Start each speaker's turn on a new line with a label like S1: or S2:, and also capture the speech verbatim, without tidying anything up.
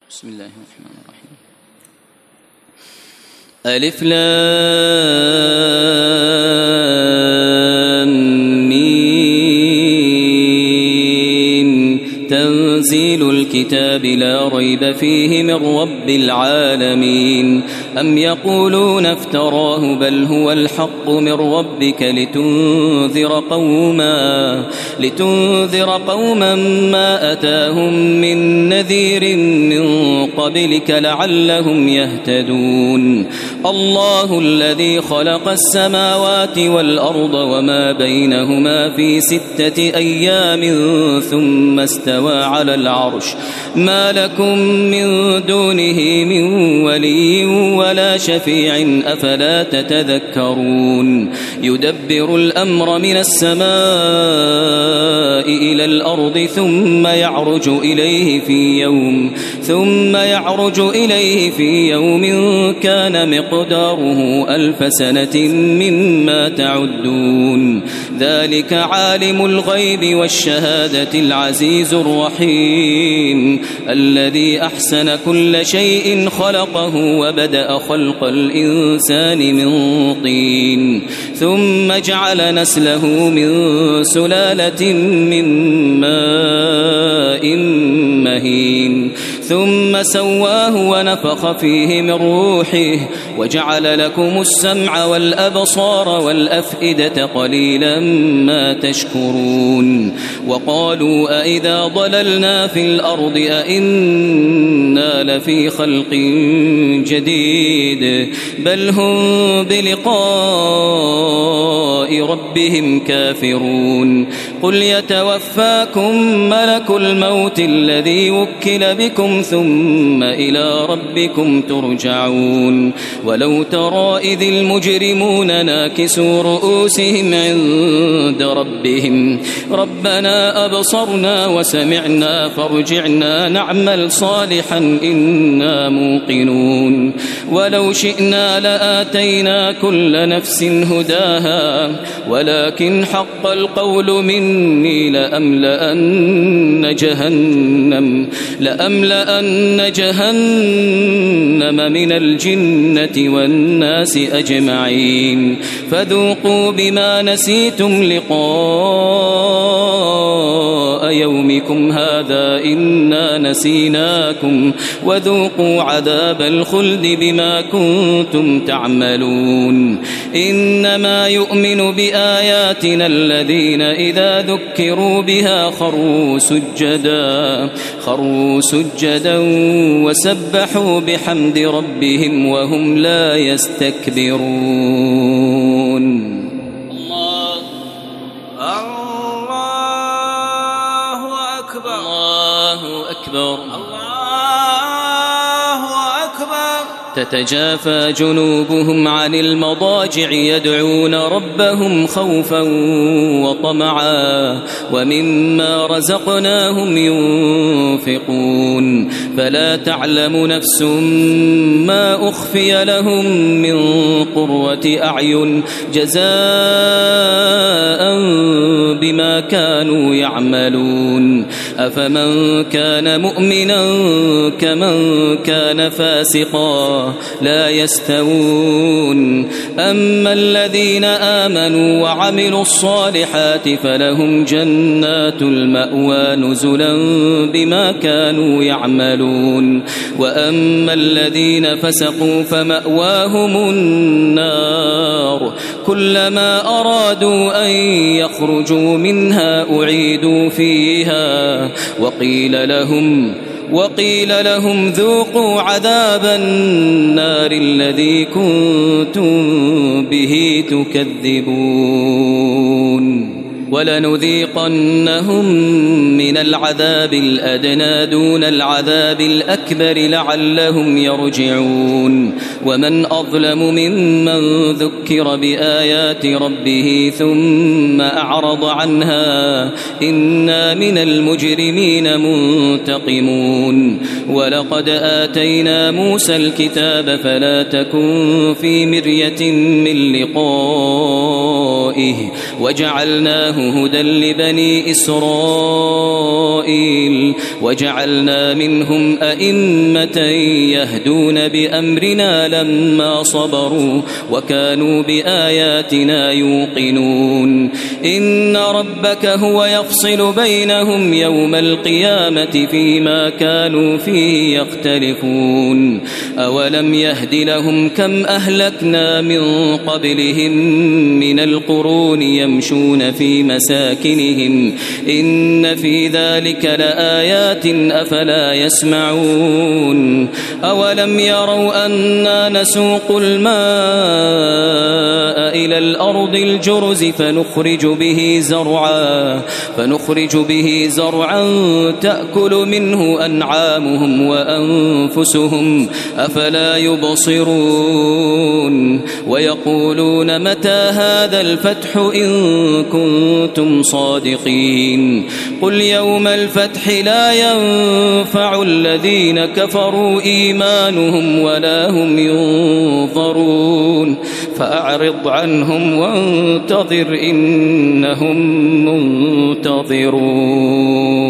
S1: بسم الله الرحمن الرحيم. ألف لام ميم تنزيل الكتاب لا ريب فيه من رب العالمين. أم يقولون افتراه بل هو الحق من ربك لتنذر قوما لتنذر قوما ما أتاهم من نذير من قبلك لعلهم يهتدون. الله الذي خلق السماوات والأرض وما بينهما في ستة أيام ثم استوى على العرش ما لكم من دونه من ولي ولا شفيع أفلا تتذكرون. يدبر الأمر من السماء إلى الأرض ثم يعرج إليه في يوم ثم يعرج إليه في يوم كان مقداره ألف سنة مما تعدون. ذلك عالم الغيب والشهادة العزيز الرحيم الذي أحسن كل شيء خلقه وبدأ خلق الإنسان من طين ثم جعل نسله من سلالة من ماء مهين ثم سواه ونفخ فيه من روحه وجعل لكم السمع والأبصار والأفئدة قليلا ما تشكرون. وقالوا أئذا ضللنا في الأرض أئنا لفي خلق جديد بل هم بلقاء ربهم كافرون. قل يتوفاكم ملك الموت الذي وكل بكم ثم إلى ربكم ترجعون. ولو ترى إذ المجرمون ناكسوا رؤوسهم عند ربهم ربنا أبصرنا وسمعنا فارجعنا نعمل صالحا إنا موقنون. ولو شئنا لآتينا كل نفس هداها ولكن حق القول مني لأملأن جهنم لأملأن جهنم من الجنة والناس أجمعين. فذوقوا بما نسيتم لقاء يومكم هذا إنا نسيناكم وذوقوا عذاب الخلد بما كنتم تعملون. إنما يؤمن بآياتنا الذين إذا ذكروا بها خروا سجدا خروا سجدا وسبحوا بحمد ربهم وهم لا يستكبرون.
S2: الله الله أكبر
S1: الله أكبر
S2: الله أكبر.
S1: تتجافى جنوبهم عن المضاجع يدعون ربهم خوفا وطمعا ومما رزقناهم ينفقون. فلا تعلم نفس ما أخفي لهم من قرة أعين جزاء بما كانوا يعملون. أفمن كان مؤمنا كمن كان فاسقا لا يستوون. أما الذين آمنوا وعملوا الصالحات فلهم جنات المأوى نزلا بما كانوا يعملون. وأما الذين فسقوا فمأواهم النار كلما أرادوا أن يخرجوا منها أعيدوا فيها وقيل لهم وقيل لهم ذوقوا عذاب النار الذي كنتم به تكذبون. ولنذيقنهم من العذاب الأدنى دون العذاب الأكبر لعلهم يرجعون. ومن أظلم ممن ذكر بآيات ربه ثم أعرض عنها إنا من المجرمين منتقمون. ولقد آتينا موسى الكتاب فلا تكن في مرية من لقائه وجعلناه جعلناه هدى لبني إسرائيل وجعلنا منهم أئمة يهدون بأمرنا لما صبروا وكانوا بآياتنا يوقنون إن ربك هو يفصل بينهم يوم القيامة فيما كانوا فيه يختلفون أولم يهد لهم كم أهلكنا من قبلهم من القرون يمشون في مساكنهم إن في ذلك لآيات أفلا يسمعون أولم يروا أنا نسوق الماء إلى الأرض الجرز فنخرج به زرعا فنخرج به زرعا تأكل منه أنعامهم وأنفسهم أفلا يبصرون ويقولون متى هذا الفتح إن كنتم صادقين قل يوم الفتح لا ينفع الذين كفروا إيمانهم ولا هم ينظرون فأعرض عنهم وانتظر إنهم منتظرون.